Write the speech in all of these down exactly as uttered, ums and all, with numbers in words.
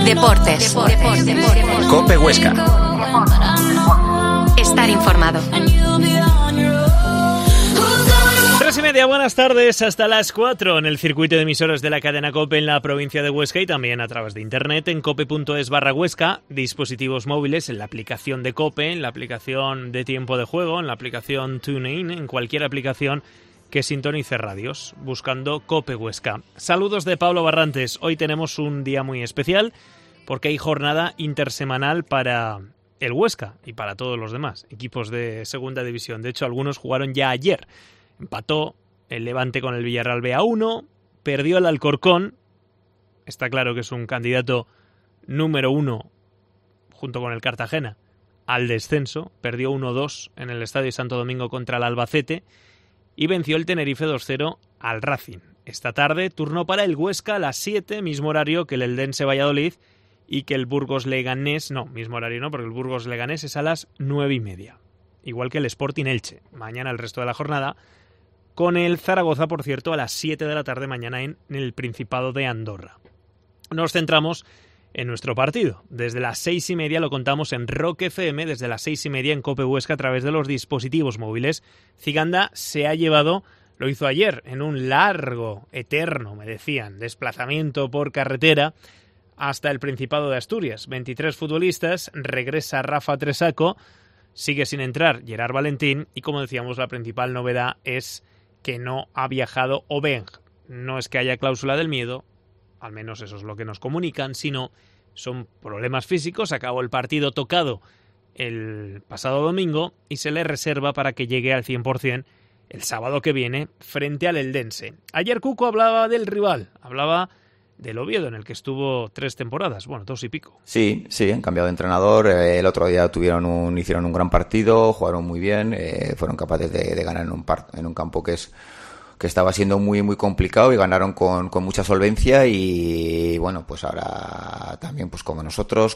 Deportes. COPE Huesca. Estar informado. Tres y media, buenas tardes, hasta las cuatro en el circuito de emisoras de la cadena COPE en la provincia de Huesca y también a través de internet en cope.es barra Huesca, dispositivos móviles en la aplicación de COPE, en la aplicación de tiempo de juego, en la aplicación TuneIn, en cualquier aplicación que sintonice radios, buscando COPE Huesca. Saludos de Pablo Barrantes. Hoy tenemos un día muy especial porque hay jornada intersemanal para el Huesca y para todos los demás equipos de segunda división. De hecho, algunos jugaron ya ayer. Empató el Levante con el Villarreal B a uno, perdió el Alcorcón, está claro que es un candidato número uno junto con el Cartagena al descenso, perdió uno dos en el Estadio Santo Domingo contra el Albacete y venció el Tenerife dos cero al Racing. Esta tarde, turno para el Huesca a las siete, mismo horario que el Eldense Valladolid y que el Burgos Leganés, no, mismo horario no, porque el Burgos Leganés es a las nueve y media, igual que el Sporting Elche. Mañana el resto de la jornada con el Zaragoza, por cierto, a las siete de la tarde mañana en el Principado de Andorra. Nos centramos en nuestro partido. Desde las seis y media lo contamos en Rock F M, desde las seis y media en COPE Huesca a través de los dispositivos móviles. Ciganda se ha llevado, lo hizo ayer, en un largo, eterno, me decían, desplazamiento por carretera hasta el Principado de Asturias. veintitrés futbolistas, regresa Rafa Tresaco, sigue sin entrar Gerard Valentín y, como decíamos, la principal novedad es que no ha viajado Obeng. No es que haya cláusula del miedo, al menos eso es lo que nos comunican, sino son problemas físicos. Acabó el partido tocado el pasado domingo y se le reserva para que llegue al cien por ciento el sábado que viene frente al Eldense. Ayer Cuco hablaba del rival, hablaba del Oviedo, en el que estuvo tres temporadas, bueno, dos y pico. Sí, sí, han cambiado de entrenador. El otro día tuvieron un, hicieron un gran partido, jugaron muy bien, eh, fueron capaces de, de ganar en un, par, en un campo que es que estaba siendo muy muy complicado y ganaron con, con mucha solvencia y bueno, pues ahora también pues como nosotros,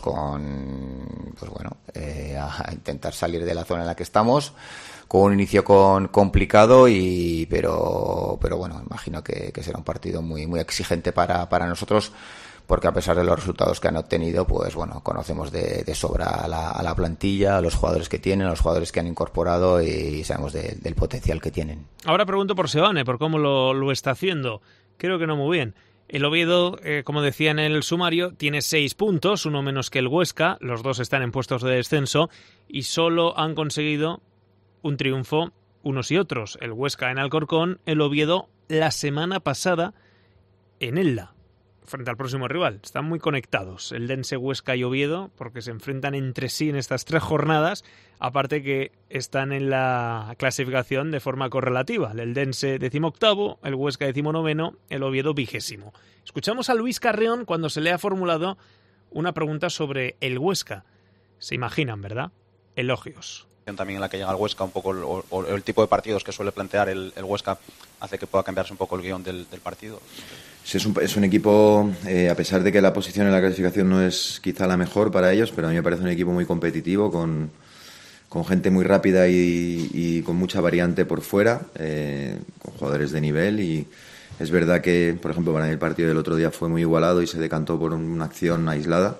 con pues bueno, eh, a intentar salir de la zona en la que estamos, con un inicio con, complicado y pero pero bueno, imagino que, que será un partido muy muy exigente para, para nosotros, porque a pesar de los resultados que han obtenido, pues bueno, conocemos de, de sobra a la, a la plantilla, a los jugadores que tienen, a los jugadores que han incorporado y sabemos de, del potencial que tienen. Ahora pregunto por Seoane, por cómo lo, lo está haciendo. Creo que no muy bien. El Oviedo, eh, como decía en el sumario, tiene seis puntos, uno menos que el Huesca, los dos están en puestos de descenso y solo han conseguido un triunfo unos y otros. El Huesca en Alcorcón, el Oviedo la semana pasada en Elda, frente al próximo rival. Están muy conectados, el Eldense, Huesca y Oviedo, porque se enfrentan entre sí en estas tres jornadas, aparte que están en la clasificación de forma correlativa. El Eldense decimoctavo, el Huesca decimonoveno, el Oviedo vigésimo. Escuchamos a Luis Carrión cuando se le ha formulado una pregunta sobre el Huesca. Se imaginan, ¿verdad? Elogios. También en la que llega el Huesca, un poco el, o, o el tipo de partidos que suele plantear el, el Huesca hace que pueda cambiarse un poco el guión del, del partido. Sí, es, un, es un equipo, eh, a pesar de que la posición en la clasificación no es quizá la mejor para ellos, pero a mí me parece un equipo muy competitivo, con, con gente muy rápida y, y con mucha variante por fuera, eh, con jugadores de nivel. Y es verdad que, por ejemplo, para mí el partido del otro día fue muy igualado y se decantó por una acción aislada.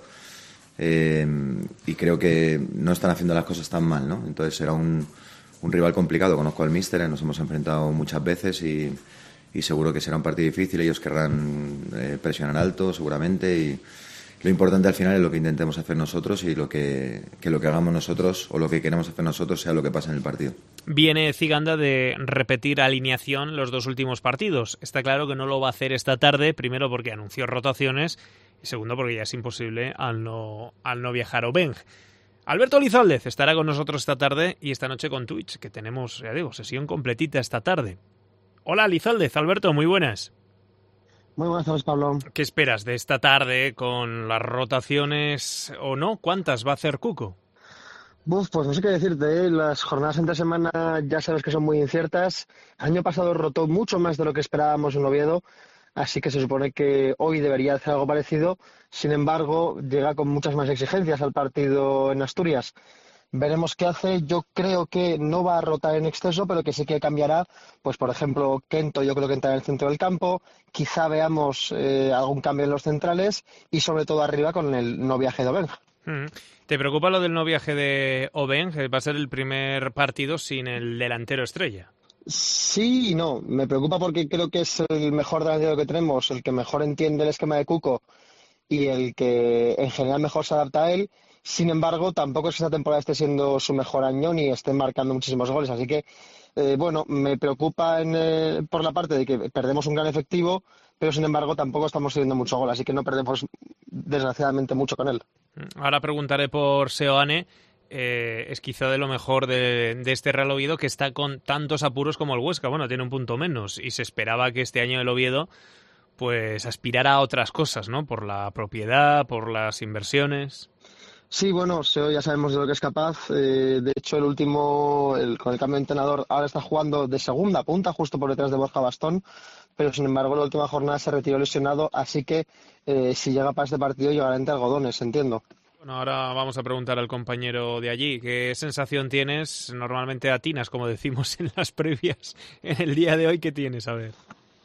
Eh, y creo que no están haciendo las cosas tan mal, ¿no? Entonces será un, un rival complicado. Conozco al míster, nos hemos enfrentado muchas veces y, y seguro que será un partido difícil. Ellos querrán eh, presionar alto seguramente y lo importante al final es lo que intentemos hacer nosotros y lo que, que lo que hagamos nosotros o lo que queremos hacer nosotros sea lo que pasa en el partido. Viene Ciganda de repetir alineación los dos últimos partidos. Está claro que no lo va a hacer esta tarde, primero porque anunció rotaciones y segundo porque ya es imposible al no, al no viajar Obeng. Alberto Lizaldez estará con nosotros esta tarde y esta noche con Twitch, que tenemos, ya digo, sesión completita esta tarde. Hola Lizaldez, Alberto, muy buenas. Muy buenas tardes, Pablo. ¿Qué esperas de esta tarde con las rotaciones o no? ¿Cuántas va a hacer Cuco? Uf, pues no sé qué decirte, ¿eh? Las jornadas entre semana ya sabes que son muy inciertas. El año pasado rotó mucho más de lo que esperábamos en Oviedo, así que se supone que hoy debería hacer algo parecido. Sin embargo, llega con muchas más exigencias al partido en Asturias. Veremos qué hace. Yo creo que no va a rotar en exceso, pero que sí que cambiará. Pues, por ejemplo, Kento yo creo que entra en el centro del campo. Quizá veamos eh, algún cambio en los centrales y sobre todo arriba con el no viaje de Obeng. Mm. ¿Te preocupa lo del no viaje de Obeng? Va a ser el primer partido sin el delantero estrella. Sí y no. Me preocupa porque creo que es el mejor delantero que tenemos, el que mejor entiende el esquema de Cuco y el que en general mejor se adapta a él. Sin embargo, tampoco es que esta temporada esté siendo su mejor año ni esté marcando muchísimos goles. Así que, eh, bueno, me preocupa en, eh, por la parte de que perdemos un gran efectivo, pero sin embargo tampoco estamos teniendo mucho gol. Así que no perdemos, desgraciadamente, mucho con él. Ahora preguntaré por Seoane. Eh, es quizá de lo mejor de, de este Real Oviedo, que está con tantos apuros como el Huesca. Bueno, tiene un punto menos y se esperaba que este año el Oviedo pues aspirara a otras cosas, ¿no? Por la propiedad, por las inversiones. Sí, bueno, Seo ya sabemos de lo que es capaz. Eh, de hecho, el último, el, con el cambio de entrenador, ahora está jugando de segunda punta, justo por detrás de Borja Bastón, pero sin embargo, la última jornada se retiró lesionado, así que eh, si llega para este partido, llegará entre algodones, entiendo. Bueno, ahora vamos a preguntar al compañero de allí. ¿Qué sensación tienes? Normalmente atinas, como decimos en las previas, en el día de hoy. ¿Qué tienes? A ver.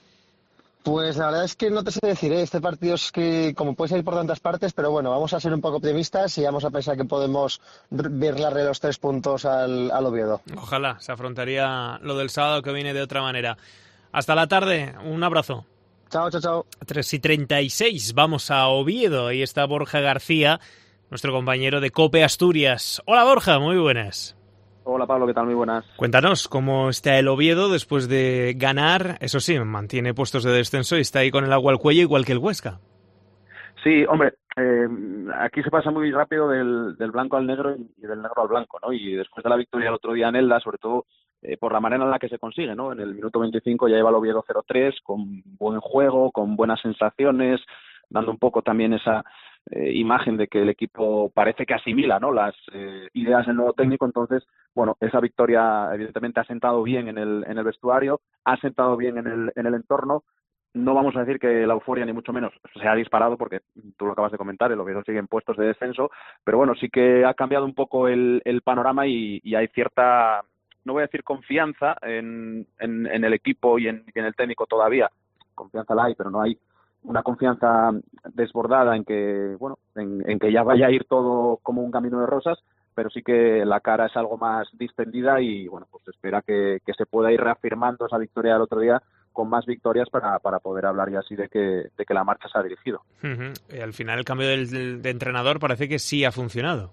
Pues la verdad es que no te sé decir, ¿eh? Este partido es que, como puede salir por tantas partes, pero bueno, vamos a ser un poco optimistas y vamos a pensar que podemos virlarle los tres puntos al, al Oviedo. Ojalá se afrontaría lo del sábado que viene de otra manera. Hasta la tarde, un abrazo. Chao, chao, chao. tres y treinta y seis, vamos a Oviedo. Ahí está Borja García, nuestro compañero de COPE Asturias. Hola Borja, muy buenas. Hola Pablo, ¿qué tal? Muy buenas. Cuéntanos, ¿cómo está el Oviedo después de ganar? Eso sí, mantiene puestos de descenso y está ahí con el agua al cuello igual que el Huesca. Sí, hombre, eh, aquí se pasa muy rápido del, del blanco al negro y del negro al blanco, ¿no? Y después de la victoria el otro día en Elda, sobre todo eh, por la manera en la que se consigue, ¿no? En el minuto veinticinco ya lleva el Oviedo cero tres, con buen juego, con buenas sensaciones, dando un poco también esa eh, imagen de que el equipo parece que asimila, ¿no? Las eh, ideas del nuevo técnico. Entonces, bueno, esa victoria evidentemente ha sentado bien en el, en el vestuario, ha sentado bien en el, en el entorno. No vamos a decir que la euforia ni mucho menos se ha disparado, porque tú lo acabas de comentar, el Oviedo sigue en puestos de descenso, pero bueno, sí que ha cambiado un poco el, el panorama y, y hay cierta, no voy a decir confianza en, en, en el equipo y en, y en el técnico todavía. Confianza la hay, pero no hay una confianza desbordada en que, bueno, en, en que ya vaya a ir todo como un camino de rosas, pero sí que la cara es algo más distendida y, bueno, pues se espera que, que se pueda ir reafirmando esa victoria del otro día con más victorias para, para poder hablar ya así de que, de que la marcha se ha dirigido. Uh-huh. Y al final el cambio del, del, de entrenador parece que sí ha funcionado.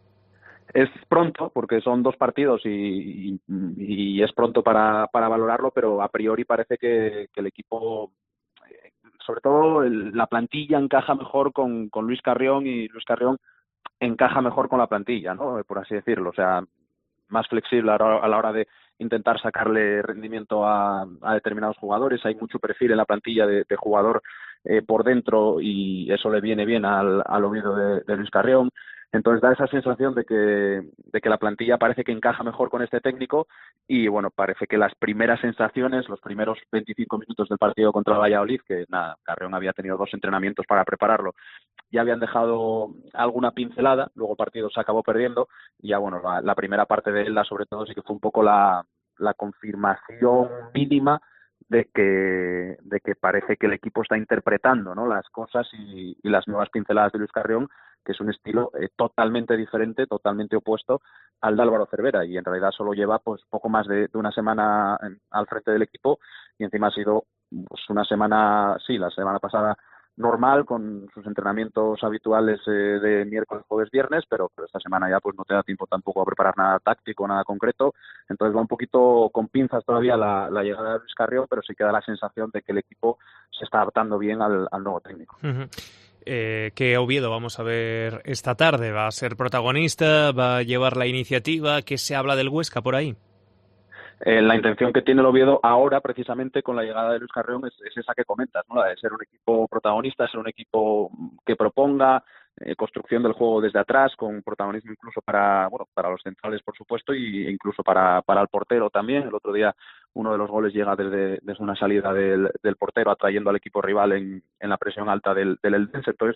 Es pronto, porque son dos partidos y, y, y es pronto para, para valorarlo, pero a priori parece que, que el equipo, sobre todo el, la plantilla encaja mejor con, con Luis Carrión y Luis Carrión encaja mejor con la plantilla, ¿no? Por así decirlo, o sea, más flexible a la, a la hora de intentar sacarle rendimiento a, a determinados jugadores. Hay mucho perfil en la plantilla de, de jugador eh, por dentro y eso le viene bien al, al Oviedo de, de Luis Carrión. Entonces da esa sensación de que, de que la plantilla parece que encaja mejor con este técnico y bueno, parece que las primeras sensaciones, los primeros veinticinco minutos del partido contra el Valladolid, que nada, Carrión había tenido dos entrenamientos para prepararlo, ya habían dejado alguna pincelada, luego el partido se acabó perdiendo y ya bueno, la, la primera parte de él, sobre todo, sí que fue un poco la, la confirmación mínima de que de que parece que el equipo está interpretando, ¿no?, las cosas y, y las nuevas pinceladas de Luis Carrión, que es un estilo eh, totalmente diferente, totalmente opuesto al de Álvaro Cervera, y en realidad solo lleva pues poco más de, de una semana en, al frente del equipo, y encima ha sido pues una semana, sí, la semana pasada normal, con sus entrenamientos habituales eh, de miércoles, jueves, viernes, pero, pero esta semana ya pues no te da tiempo tampoco a preparar nada táctico, nada concreto, entonces va un poquito con pinzas todavía la, la llegada de Luis Carrión, pero sí queda la sensación de que el equipo se está adaptando bien al, al nuevo técnico. Uh-huh. Eh, ¿Qué Oviedo vamos a ver esta tarde? ¿Va a ser protagonista? ¿Va a llevar la iniciativa? ¿Qué se habla del Huesca por ahí? Eh, la intención que tiene el Oviedo ahora, precisamente con la llegada de Luis Carrión, es, es esa que comentas, ¿no?, la de ser un equipo protagonista, ser un equipo que proponga, eh, construcción del juego desde atrás, con protagonismo incluso para, bueno, para los centrales, por supuesto, y incluso para, para el portero también. El otro día uno de los goles llega desde, desde una salida del, del portero, atrayendo al equipo rival en, en la presión alta del, del Eldense. Entonces,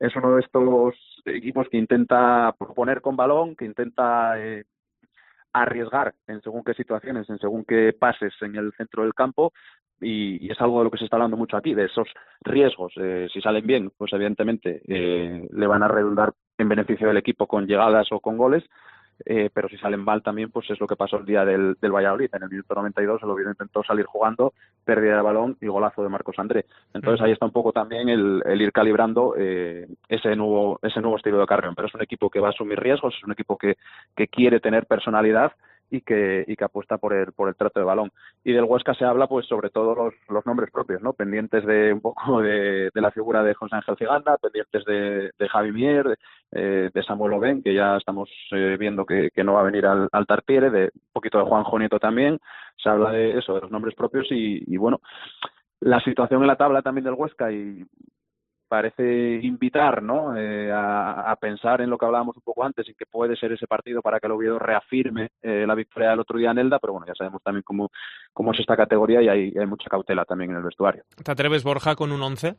es uno de estos equipos que intenta proponer con balón, que intenta eh, arriesgar en según qué situaciones, en según qué pases en el centro del campo, y, y es algo de lo que se está hablando mucho aquí, de esos riesgos. Eh, si salen bien, pues evidentemente eh, le van a redundar en beneficio del equipo con llegadas o con goles, eh, pero si salen mal también, pues es lo que pasó el día del, del Valladolid. En el minuto noventa y dos el Oviedo intentó salir jugando, pérdida de balón y golazo de Marcos André. Entonces ahí está un poco también el, el ir calibrando eh, ese nuevo ese nuevo estilo de Carrión. Pero es un equipo que va a asumir riesgos, es un equipo que, que quiere tener personalidad y que, y que apuesta por el, por el trato de balón. Y del Huesca se habla pues sobre todo los, los nombres propios, ¿no? Pendientes de un poco de, de la figura de José Ángel Ciganda, pendientes de, de Javi Mier, eh, de Samuel Oben, que ya estamos eh, viendo que, que no va a venir al, al Tartiere, de un poquito de Juanjo Nieto también. Se habla de eso, de los nombres propios y, y bueno, la situación en la tabla también del Huesca y parece invitar, ¿no? Eh, a, a pensar en lo que hablábamos un poco antes y que puede ser ese partido para que el Oviedo reafirme eh, la victoria del otro día en Elda, pero bueno, ya sabemos también cómo, cómo es esta categoría y hay, hay mucha cautela también en el vestuario. ¿Te atreves, Borja, con un once?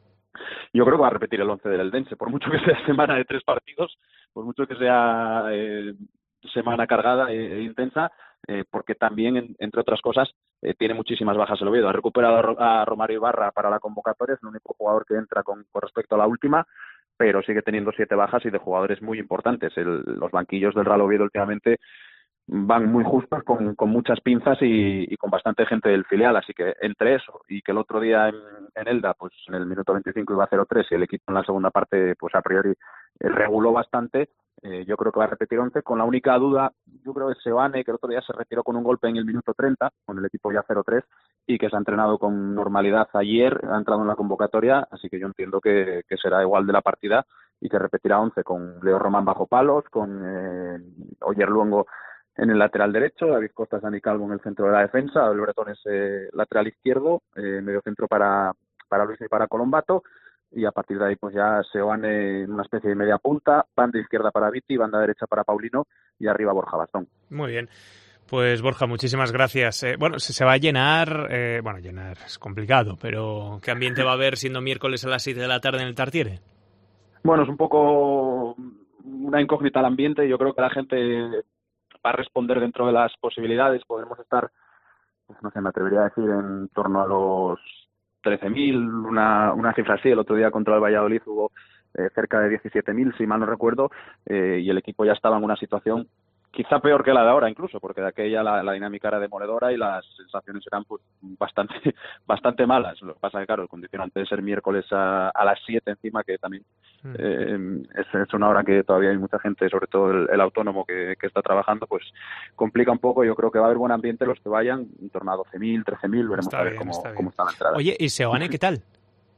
Yo creo que va a repetir el once del Eldense, por mucho que sea semana de tres partidos, por mucho que sea eh, semana cargada e, e intensa, eh, porque también, en, entre otras cosas, eh, tiene muchísimas bajas el Oviedo. Ha recuperado a Romario Ibarra para la convocatoria, es el único jugador que entra con, con respecto a la última, pero sigue teniendo siete bajas y de jugadores muy importantes. El, los banquillos del Real Oviedo últimamente van muy justos, con, con muchas pinzas y, y con bastante gente del filial, así que entre eso y que el otro día en, en Elda, pues en el minuto veinticinco iba a cero tres y el equipo en la segunda parte, pues a priori eh, reguló bastante, eh, yo creo que va a repetir once, con la única duda, yo creo que Seoane, que el otro día se retiró con un golpe en el minuto treinta, con el equipo ya cero tres, y que se ha entrenado con normalidad ayer, ha entrado en la convocatoria, así que yo entiendo que, que será igual de la partida y que repetirá once, con Leo Román bajo palos, con eh, Oyer Luongo en el lateral derecho, David Costa, Dani Calvo en el centro de la defensa, el Bretón es eh, lateral izquierdo, eh, medio centro para, para Luis y para Colombato, y a partir de ahí pues ya Seoane en una especie de media punta, banda izquierda para Viti, banda derecha para Paulino y arriba Borja Bastón. Muy bien. Pues Borja, muchísimas gracias. Eh, bueno, se, se va a llenar, eh, bueno, llenar es complicado, pero ¿qué ambiente va a haber siendo miércoles a las siete de la tarde en el Tartiere? Bueno, es un poco una incógnita al ambiente, yo creo que la gente va a responder dentro de las posibilidades. Podremos estar, pues no sé, me atrevería a decir en torno a los trece mil, una, una cifra así. El otro día contra el Valladolid hubo eh, cerca de diecisiete mil, si mal no recuerdo, eh, y el equipo ya estaba en una situación quizá peor que la de ahora incluso, porque de aquella la, la dinámica era demoledora y las sensaciones eran pues bastante bastante malas. Lo que pasa es que, claro, el condicionante de ser miércoles a, a las siete encima, que también mm. eh, es, es una hora que todavía hay mucha gente, sobre todo el, el autónomo que, que está trabajando, pues complica un poco. Yo creo que va a haber buen ambiente los que vayan, en torno a doce mil, trece mil, veremos está a ver bien, cómo, está cómo está la entrada. Oye, ¿y Seoane qué tal?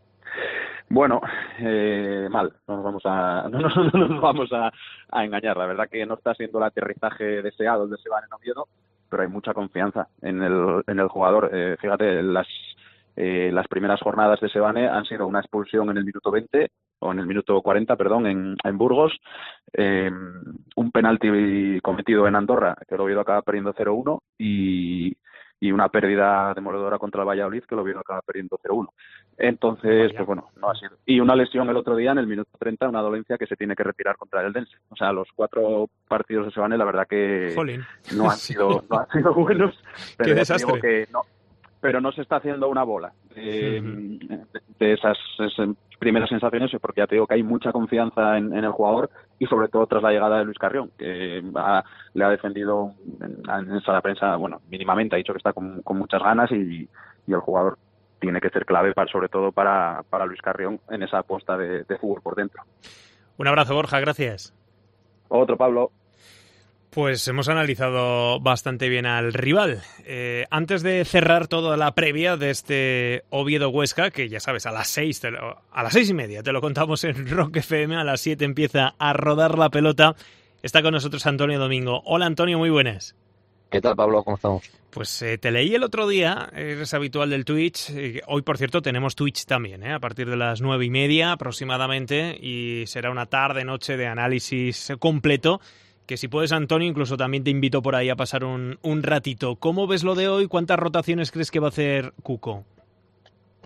Bueno, eh, mal, no nos vamos a no nos, no nos vamos a, a engañar. La verdad que no está siendo el aterrizaje deseado el de Seoane en Oviedo, pero hay mucha confianza en el en el jugador. Eh, fíjate, las eh, las primeras jornadas de Seoane han sido una expulsión en el minuto veinte o en el minuto cuarenta, perdón, en, en Burgos, eh, un penalti cometido en Andorra que el Oviedo acaba perdiendo cero uno y y una pérdida demoledora contra el Valladolid que el Oviedo acaba perdiendo cero uno. Entonces, pues bueno, no ha sido. Y una lesión el otro día en el minuto treinta, una dolencia que se tiene que retirar contra el Eldense. O sea, los cuatro partidos de Seoane, la verdad que Jolín. no han sido no han sido buenos. Pero Qué desastre. Digo que no, pero no se está haciendo una bola eh, uh-huh. de, de esas, esas primeras sensaciones, porque ya te digo que hay mucha confianza en, en el jugador y sobre todo tras la llegada de Luis Carrión, que ha, le ha defendido en, en sala de prensa, bueno, mínimamente, ha dicho que está con, con muchas ganas y, y el jugador tiene que ser clave para, sobre todo para, para Luis Carrión en esa apuesta de, de fútbol por dentro. Un abrazo, Borja, gracias. Otro, Pablo. Pues hemos analizado bastante bien al rival. Eh, antes de cerrar toda la previa de este Oviedo-Huesca, que ya sabes, a las seis, te lo, a las seis y media te lo contamos en Rock F M, a las siete empieza a rodar la pelota, está con nosotros Antonio Domingo. Hola Antonio, muy buenas. ¿Qué tal, Pablo? ¿Cómo estamos? Pues eh, te leí el otro día, eres habitual del Twitch. Eh, hoy, por cierto, tenemos Twitch también, eh, a partir de las nueve y media aproximadamente, y será una tarde-noche de análisis completo, que si puedes, Antonio, incluso también te invito por ahí a pasar un, un ratito. ¿Cómo ves lo de hoy? ¿Cuántas rotaciones crees que va a hacer Cuco?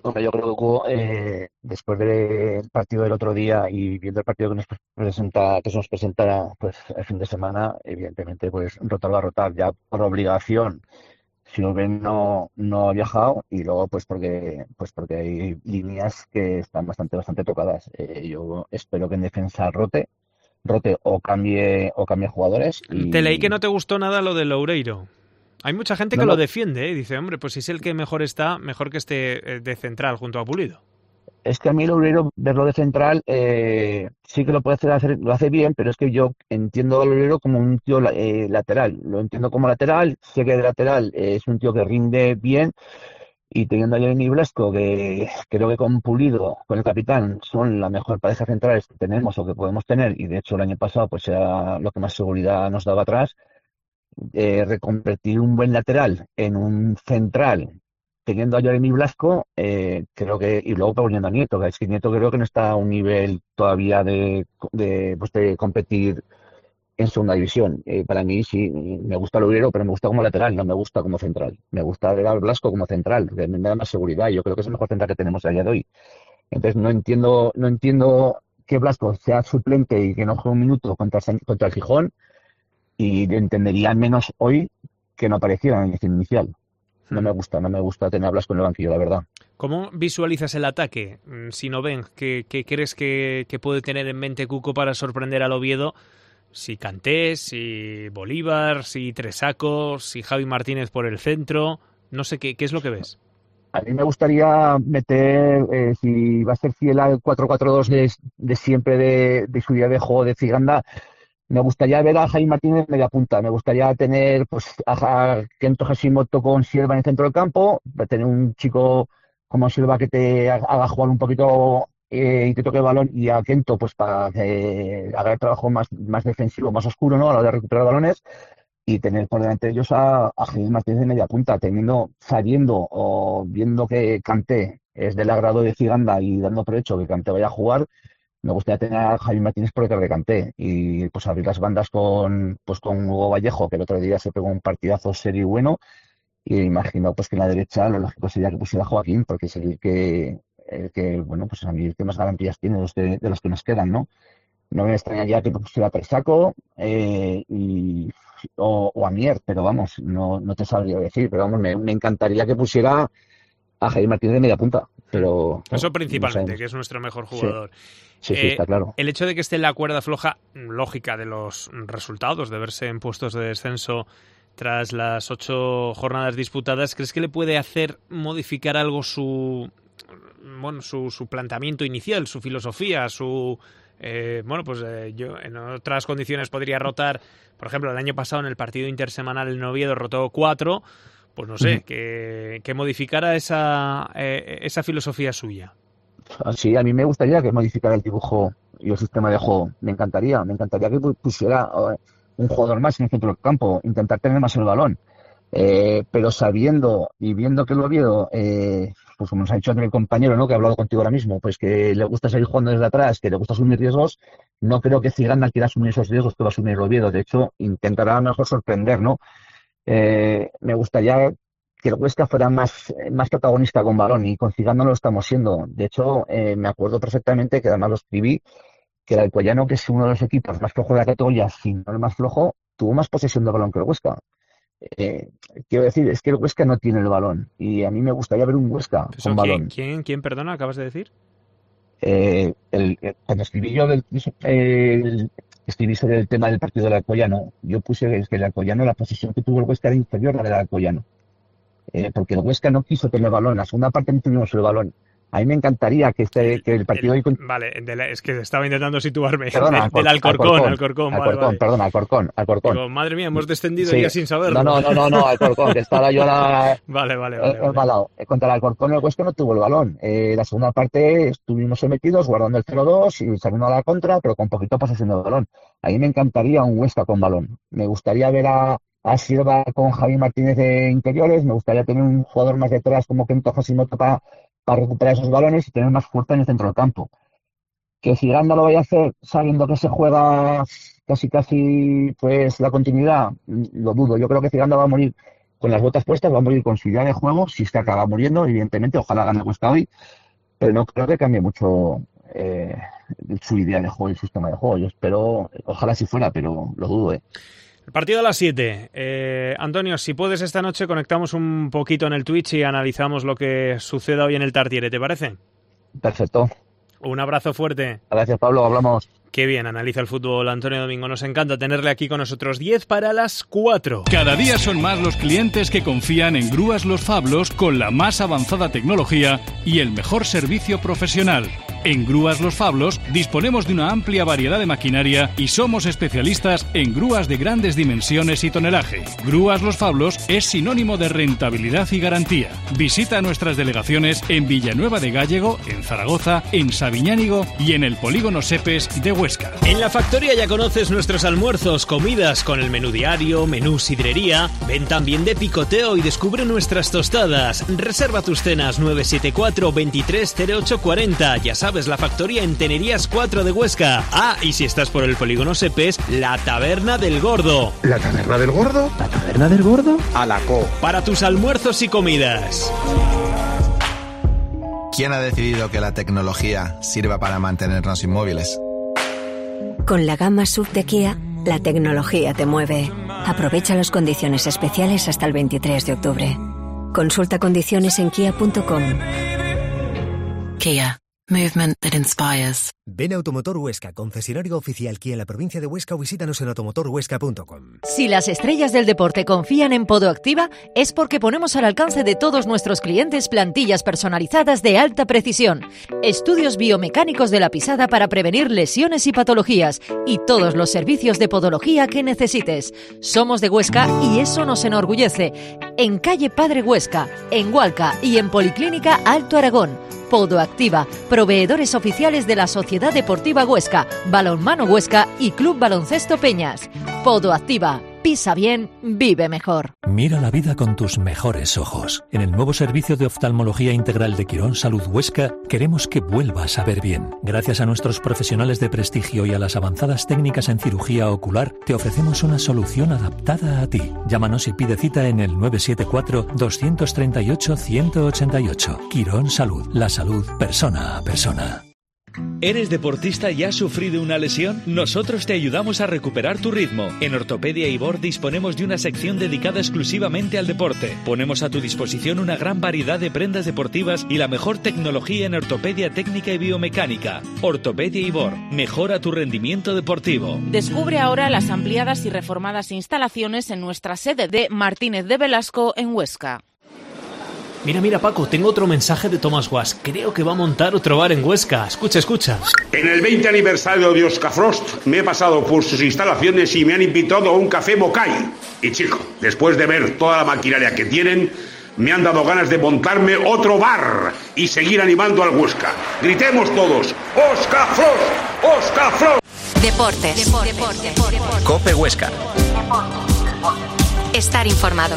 Hombre, yo creo que Hugo, eh, después del partido del otro día y viendo el partido que nos presenta, que se nos presentará pues el fin de semana, evidentemente pues rotar va a rotar ya por obligación. Si Rubén no, no ha viajado y luego pues porque pues porque hay líneas que están bastante bastante tocadas. Eh, yo espero que en defensa rote, rote o cambie o cambie jugadores. Y... Te leí que no te gustó nada lo de Loureiro. Hay mucha gente que no, no. lo defiende, ¿eh? Dice, hombre, pues si es el que mejor está, mejor que esté de central junto a Pulido. Es que a mí Loureiro, verlo de central, eh, sí que lo puede hacer, hacer, lo hace bien, pero es que yo entiendo a Loureiro como un tío eh, lateral. Lo entiendo como lateral, sé que de lateral eh, es un tío que rinde bien, y teniendo a Jeremy Blasco, que creo que con Pulido, con el capitán, son la mejor pareja centrales que tenemos o que podemos tener, y de hecho el año pasado pues era lo que más seguridad nos daba atrás. Eh, reconvertir un buen lateral en un central teniendo a Jeremy Blasco, eh, creo que, y luego poniendo a Nieto, que es que Nieto creo que no está a un nivel todavía de, de, pues de competir en segunda división. Eh, para mí sí, me gusta Loureiro, pero me gusta como lateral, no me gusta como central. Me gusta ver a Blasco como central, que me da más seguridad, y yo creo que es el mejor central que tenemos a día de hoy. Entonces no entiendo, no entiendo que Blasco sea suplente y que no juegue un minuto contra, contra el Gijón, y entendería al menos hoy que no apareciera en el inicio inicial. No me gusta, no me gusta tener a Blasco en el banquillo, la verdad. ¿Cómo visualizas el ataque? Si no ven, ¿qué, qué crees que, que puede tener en mente Cuco para sorprender al Oviedo? Si Kanté, si Bolívar, si Tresaco, si Javi Martínez por el centro, no sé, ¿qué, qué es lo que ves? A mí me gustaría meter, eh, si va a ser fiel al cuatro cuatro dos de, de siempre de, de su día de juego de Ciganda, me gustaría ver a Jaime Martínez media punta. Me gustaría tener pues a Kento Hashimoto con Silva en el centro del campo, tener un chico como Silva que te haga jugar un poquito eh, y te toque el balón, y a Kento pues para que haga el trabajo más, más defensivo, más oscuro, ¿no?, a la hora de recuperar balones, y tener por delante de ellos a, a Jaime Martínez de media punta, teniendo, sabiendo o viendo que Kanté es del agrado de Ciganda y dando por hecho que Kanté vaya a jugar. Me gustaría tener a Javi Martínez por detrás de Kanté y pues abrir las bandas con pues con Hugo Vallejo, que el otro día se pegó un partidazo serio y bueno, y imagino pues que en la derecha lo lógico sería que pusiera a Joaquín, porque es el que, el que bueno, pues a mí el que más garantías tiene de los que, de los que nos quedan, ¿no? No me extrañaría que pusiera a Tresaco eh, y, o, o a Mier, pero vamos, no, no te sabría decir, pero vamos, me, me encantaría que pusiera a Javier Martínez de media punta, pero... Eso no, principalmente, no que es nuestro mejor jugador. Sí, sí, sí, eh, está claro. El hecho de que esté en la cuerda floja, lógica de los resultados, de verse en puestos de descenso tras las ocho jornadas disputadas, ¿crees que le puede hacer modificar algo su, bueno, su, su planteamiento inicial, su filosofía, su... Eh, bueno, pues eh, yo en otras condiciones podría rotar, por ejemplo, el año pasado en el partido intersemanal en Oviedo rotó cuatro, pues no sé, uh-huh. que, que modificara esa, eh, esa filosofía suya. Sí, a mí me gustaría que modificara el dibujo y el sistema de juego. Me encantaría, me encantaría que pusiera un jugador más en el centro del campo, intentar tener más el balón. Eh, pero sabiendo y viendo que el Oviedo, eh, pues como nos ha dicho el compañero, ¿no?, que ha hablado contigo ahora mismo, pues que le gusta seguir jugando desde atrás, que le gusta asumir riesgos, no creo que Ciganda quiera asumir esos riesgos que va a asumir el Oviedo. De hecho, intentará a lo mejor sorprender, ¿no? Eh, me gustaría que el Huesca fuera más, más protagonista con balón, y con Ciganda no lo estamos siendo. De hecho, eh, me acuerdo perfectamente, que además lo escribí, que el Alcoyano, que es uno de los equipos más flojos de la categoría, si no el más flojo, tuvo más posesión de balón que el Huesca. Eh, quiero decir, es que el Huesca no tiene el balón, y a mí me gustaría ver un Huesca con ¿quién, balón. ¿quién, ¿Quién, perdona, acabas de decir? Eh, el, el, cuando escribí yo del, el, escribí sobre el tema del partido del Alcoyano, yo puse que el Alcoyano, la posesión que tuvo el Huesca era inferior a la del Alcoyano. Eh, porque el Huesca no quiso tener balón, en la segunda parte no tuvimos el balón. A mí me encantaría que este que el partido... El, hoy... Vale, de la, es que estaba intentando situarme. Perdona, del, del Alcorcón, Alcorcón, Alcorcón, Alcorcón, vale, vale. perdón, Alcorcón, Alcorcón. Digo, madre mía, hemos descendido sí. ya sin saberlo. No, no, no, no, no, Alcorcón, que estaba yo la... Vale, vale, vale. El, vale. balao. Contra el Alcorcón el Huesca no tuvo el balón. Eh, la segunda parte estuvimos sometidos, guardando el cero dos y saliendo a la contra, pero con poquito posesión de balón. A mí me encantaría un Huesca con balón. Me gustaría ver a... a Silva con Javi Martínez de interiores, me gustaría tener un jugador más detrás como Kento Hashimoto para, para recuperar esos balones y tener más fuerza en el centro del campo. Que Ciganda lo vaya a hacer sabiendo que se juega casi casi pues la continuidad, lo dudo. Yo creo que Ciganda va a morir con las botas puestas, va a morir con su idea de juego, si es que acaba muriendo, evidentemente, ojalá gane Huesca hoy, pero no creo que cambie mucho eh, su idea de juego y su sistema de juego. Yo espero, ojalá si fuera, pero lo dudo, ¿eh? El partido a las siete. Eh, Antonio, si puedes esta noche conectamos un poquito en el Twitch y analizamos lo que suceda hoy en el Tartiere, ¿te parece? Perfecto. Un abrazo fuerte. Gracias, Pablo, hablamos. Qué bien analiza el fútbol Antonio Domingo. Nos encanta tenerle aquí con nosotros. diez para las cuatro. Cada día son más los clientes que confían en Grúas Los Fablos con la más avanzada tecnología y el mejor servicio profesional. En Grúas Los Fablos disponemos de una amplia variedad de maquinaria y somos especialistas en grúas de grandes dimensiones y tonelaje. Grúas Los Fablos es sinónimo de rentabilidad y garantía. Visita nuestras delegaciones en Villanueva de Gállego, en Zaragoza, en Sabiñánigo y en el Polígono Sepes de Huesca. En la factoría ya conoces nuestros almuerzos, comidas con el menú diario, menú sidrería. Ven también de picoteo y descubre nuestras tostadas. Reserva tus cenas nueve siete cuatro, veintitrés cero ocho cuarenta. Ya sabes, la factoría en Tenerías cuatro de Huesca. Ah, y si estás por el Polígono Sepes, la Taberna del Gordo. ¿La Taberna del Gordo? ¿La Taberna del Gordo? A la co. Para tus almuerzos y comidas. ¿Quién ha decidido que la tecnología sirva para mantenernos inmóviles? Con la gama S U V de Kia, la tecnología te mueve. Aprovecha las condiciones especiales hasta el veintitrés de octubre. Consulta condiciones en kia punto com. Kia. Movement that inspires. Ven a Automotor Huesca, concesionario oficial Kia en la provincia de Huesca, o visítanos en automotor huesca punto com. Si las estrellas del deporte confían en Podoactiva, es porque ponemos al alcance de todos nuestros clientes plantillas personalizadas de alta precisión, estudios biomecánicos de la pisada para prevenir lesiones y patologías, y todos los servicios de podología que necesites. Somos de Huesca y eso nos enorgullece. En calle Padre Huesca, en Hualca y en Policlínica Alto Aragón. Podoactiva, proveedores oficiales de la Sociedad Deportiva Huesca, Balonmano Huesca y Club Baloncesto Peñas. Podoactiva, pisa bien, vive mejor. Mira la vida con tus mejores ojos. En el nuevo servicio de oftalmología integral de Quirón Salud Huesca, queremos que vuelvas a ver bien. Gracias a nuestros profesionales de prestigio y a las avanzadas técnicas en cirugía ocular, te ofrecemos una solución adaptada a ti. Llámanos y pide cita en el nueve siete cuatro, dos tres ocho, uno ocho ocho. Quirón Salud, la salud persona a persona. ¿Eres deportista y has sufrido una lesión? Nosotros te ayudamos a recuperar tu ritmo. En Ortopedia Ibor disponemos de una sección dedicada exclusivamente al deporte. Ponemos a tu disposición una gran variedad de prendas deportivas y la mejor tecnología en ortopedia técnica y biomecánica. Ortopedia Ibor, mejora tu rendimiento deportivo. Descubre ahora las ampliadas y reformadas instalaciones en nuestra sede de Martínez de Velasco en Huesca. Mira, mira, Paco, tengo otro mensaje de Thomas Was. Creo que va a montar otro bar en Huesca. Escucha, escucha. En el veinte aniversario de Oscar Frost me he pasado por sus instalaciones y me han invitado a un café Bocay. Y chico, después de ver toda la maquinaria que tienen, me han dado ganas de montarme otro bar y seguir animando al Huesca. Gritemos todos, ¡Oscar Frost! ¡Oscar Frost! Deportes. Deportes. Deportes. Deportes. Cope Huesca. Estar informado.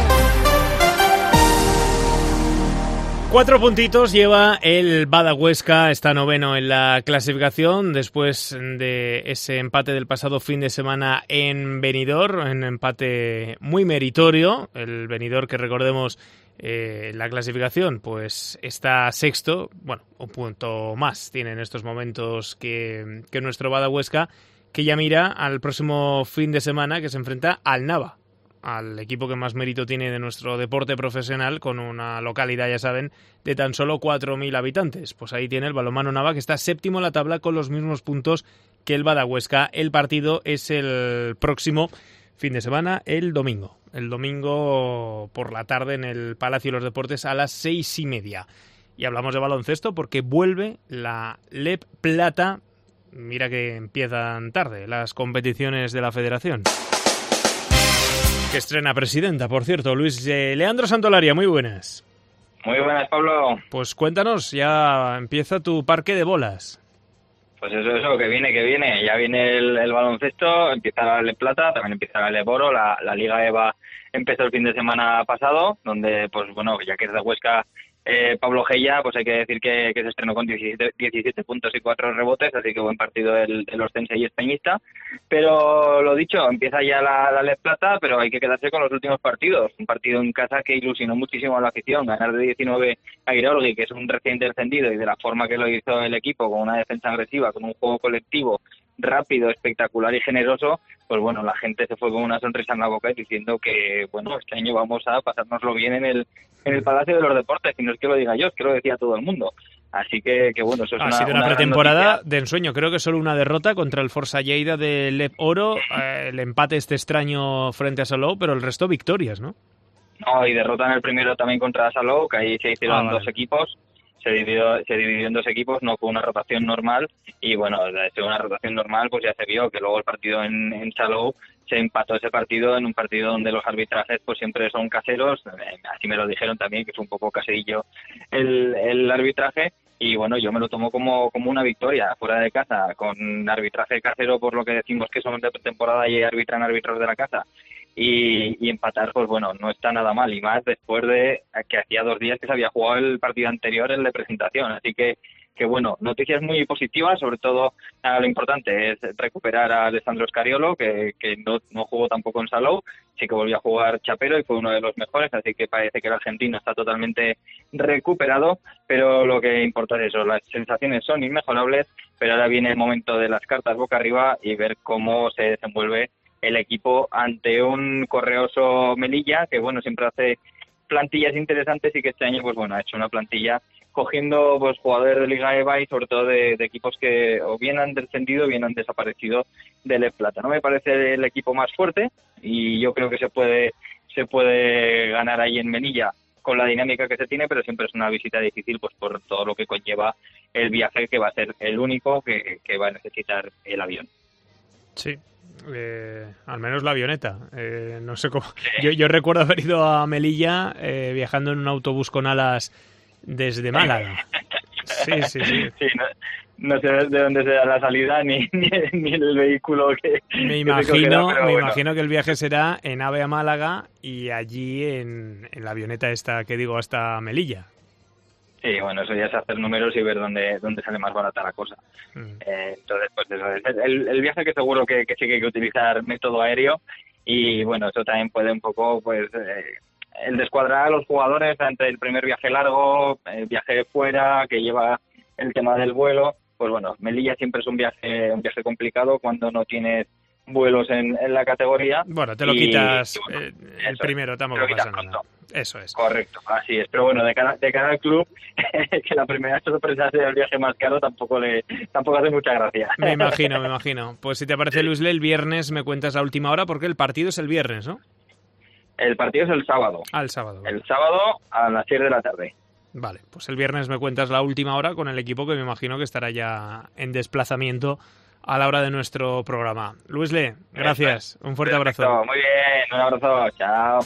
Cuatro puntitos lleva el Bada Huesca, está noveno en la clasificación después de ese empate del pasado fin de semana en Benidorm, un empate muy meritorio. El Benidorm, que recordemos eh, la clasificación, pues está sexto, bueno, un punto más tiene en estos momentos que, que nuestro Bada Huesca, que ya mira al próximo fin de semana, que se enfrenta al Nava, al equipo que más mérito tiene de nuestro deporte profesional, con una localidad, ya saben, de tan solo cuatro mil habitantes. Pues ahí tiene el Balonmano Nava, que está séptimo en la tabla con los mismos puntos que el Bada Huesca. El partido es el próximo fin de semana, el domingo. El domingo por la tarde en el Palacio de los Deportes a las seis y media. Y hablamos de baloncesto porque vuelve la L E P Plata. Mira que empiezan tarde las competiciones de la federación. Que estrena presidenta, por cierto, Luis eh, Leandro Santolaria, muy buenas. Muy buenas, Pablo. Pues cuéntanos, ya empieza tu parque de bolas. Pues eso, eso, que viene, que viene. Ya viene el, el baloncesto, empieza la L E Plata, también empieza la L E Oro, la, la Liga EVA empezó el fin de semana pasado, donde, pues bueno, ya que es de Huesca, Eh, Pablo Geya, pues hay que decir que, que se estrenó con diecisiete, diecisiete puntos y cuatro rebotes, así que buen partido el, el Ostense y Espeñista. Pero lo dicho, empieza ya la, la Lez Plata, pero hay que quedarse con los últimos partidos. Un partido en casa que ilusionó muchísimo a la afición. Ganar de diecinueve a Iraurgi, que es un recién descendido, y de la forma que lo hizo el equipo, con una defensa agresiva, con un juego colectivo rápido, espectacular y generoso, pues bueno, la gente se fue con una sonrisa en la boca diciendo que, bueno, este año vamos a pasárnoslo bien en el en el Palacio de los Deportes, y no es que lo diga yo, es que lo decía todo el mundo. Así que, que bueno, eso es ha una, sido una, una pretemporada de ensueño. Creo que solo una derrota contra el Forza Lleida de Lep Oro, eh, el empate este extraño frente a Salou, pero el resto victorias, ¿no? No, y derrota en el primero también contra Salou, que ahí se hicieron ah, vale. dos equipos. Se dividió, se dividió en dos equipos, no fue una rotación normal, y bueno, de una rotación normal pues ya se vio que luego el partido en, en Salou se empató ese partido en un partido donde los arbitrajes pues siempre son caseros, eh, así me lo dijeron también, que es un poco caserillo el, el arbitraje, y bueno, yo me lo tomo como, como una victoria fuera de casa, con arbitraje casero, por lo que decimos que son de pretemporada y arbitran árbitros de la casa. Y, y empatar, pues bueno, no está nada mal, y más después de que hacía dos días que se había jugado el partido anterior, el de presentación. Así que, que bueno, noticias muy positivas, sobre todo eh, lo importante es recuperar a Alessandro Scariolo, que, que no, no jugó tampoco en Salou, sí que volvió a jugar Chapero y fue uno de los mejores, así que parece que el argentino está totalmente recuperado, pero lo que importa es eso, las sensaciones son inmejorables, pero ahora viene el momento de las cartas boca arriba y ver cómo se desenvuelve el equipo ante un correoso Melilla, que bueno, siempre hace plantillas interesantes, y que este año pues bueno, ha hecho una plantilla cogiendo pues jugadores de Liga E V A y sobre todo de, de equipos que o bien han descendido o bien han desaparecido del Lep Plata. No me parece el equipo más fuerte, y yo creo que se puede se puede ganar ahí en Melilla con la dinámica que se tiene, pero siempre es una visita difícil pues por todo lo que conlleva el viaje, que va a ser el único que, que va a necesitar el avión. Sí. Eh, al menos la avioneta, eh, no sé cómo. Yo, yo recuerdo haber ido a Melilla eh, viajando en un autobús con alas desde Málaga. Sí, sí, sí. sí no, no sé de dónde será la salida ni, ni, ni el vehículo que. Me imagino, que cogerá, me bueno. imagino que el viaje será en AVE a Málaga y allí en, en la avioneta esta que digo hasta Melilla. Sí, bueno, eso ya es hacer números y ver dónde dónde sale más barata la cosa. Mm. Eh, entonces, pues eso es el, el viaje, que seguro que, que sí que hay que utilizar método aéreo, y bueno, eso también puede un poco, pues, eh, el descuadrar a los jugadores entre el primer viaje largo, el viaje fuera, que lleva el tema del vuelo. Pues bueno, Melilla siempre es un viaje un viaje complicado cuando no tienes vuelos en, en la categoría. Bueno, te lo y, quitas y bueno, eh, el eso, primero, tampoco pasa nada. Eso es. Correcto, así es. Pero bueno, de cara, de cara al club, que la primera sorpresa sea el viaje más caro, tampoco le tampoco hace mucha gracia. Me imagino, me imagino. Pues si te parece, Luisle, el viernes me cuentas la última hora, porque el partido es el viernes, ¿no? El partido es el sábado. Ah, el sábado. Vale. El sábado a las seis de la tarde. Vale, pues el viernes me cuentas la última hora con el equipo, que me imagino que estará ya en desplazamiento a la hora de nuestro programa. Luisle, gracias. Un fuerte Perfecto, abrazo. Muy bien, un abrazo. Chao.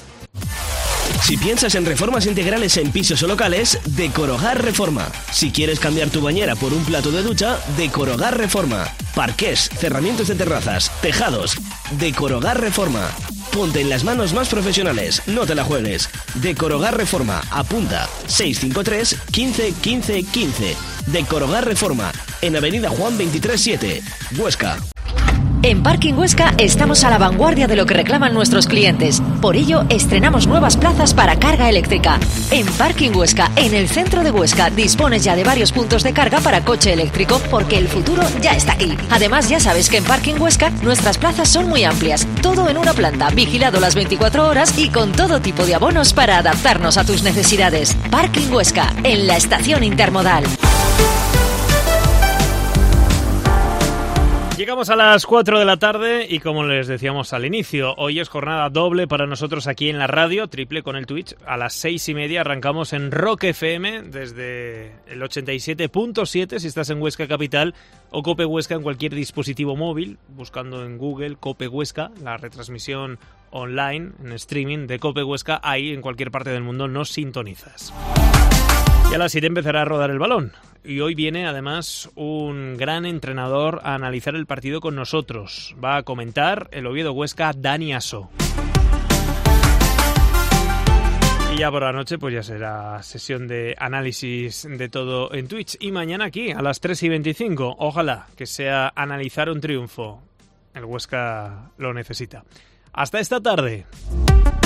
Si piensas en reformas integrales en pisos o locales, Decorogar Reforma. Si quieres cambiar tu bañera por un plato de ducha, Decorogar Reforma. Parqués, cerramientos de terrazas, tejados. Decorogar Reforma. Ponte en las manos más profesionales, no te la juegues. Decorogar Reforma, apunta seis cinco tres, quince, quince, quince. Decorogar Reforma, en Avenida Juan veintitrés siete, Huesca. En Parking Huesca estamos a la vanguardia de lo que reclaman nuestros clientes. Por ello, estrenamos nuevas plazas para carga eléctrica. En Parking Huesca, en el centro de Huesca, dispones ya de varios puntos de carga para coche eléctrico, porque el futuro ya está aquí. Además, ya sabes que en Parking Huesca nuestras plazas son muy amplias. Todo en una planta, vigilado las veinticuatro horas y con todo tipo de abonos para adaptarnos a tus necesidades. Parking Huesca, en la estación intermodal. Llegamos a las cuatro de la tarde y, como les decíamos al inicio, hoy es jornada doble para nosotros aquí en la radio, triple con el Twitch. A las seis y media arrancamos en Rock F M desde el ochenta y siete punto siete si estás en Huesca Capital, o Cope Huesca en cualquier dispositivo móvil, buscando en Google Cope Huesca, la retransmisión online, en streaming de Cope Huesca. Ahí en cualquier parte del mundo nos sintonizas. Y a las siete empezará a rodar el balón. Y hoy viene además un gran entrenador a analizar el partido con nosotros. Va a comentar el Oviedo Huesca, Dani Aso. Y ya por la noche pues ya será sesión de análisis de todo en Twitch. Y mañana aquí, a las tres y veinticinco, ojalá que sea analizar un triunfo. El Huesca lo necesita. Hasta esta tarde.